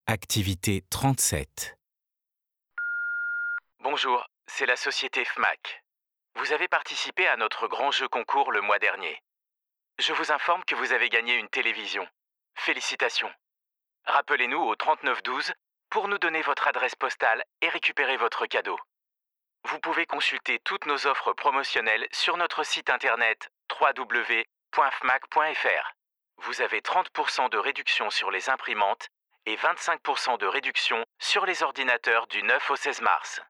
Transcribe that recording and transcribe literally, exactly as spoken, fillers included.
Activité trente-sept. Bonjour, c'est la société F M A C. Vous avez participé à notre grand jeu concours le mois dernier. Je vous informe que vous avez gagné une télévision. Félicitations. Rappelez-nous au trente-neuf douze pour nous donner votre adresse postale et récupérer votre cadeau. Vous pouvez consulter toutes nos offres promotionnelles sur notre site internet w w w point f mac point f r. Vous avez trente pour cent de réduction sur les imprimantes et vingt-cinq pour cent de réduction sur les ordinateurs du neuf au seize mars.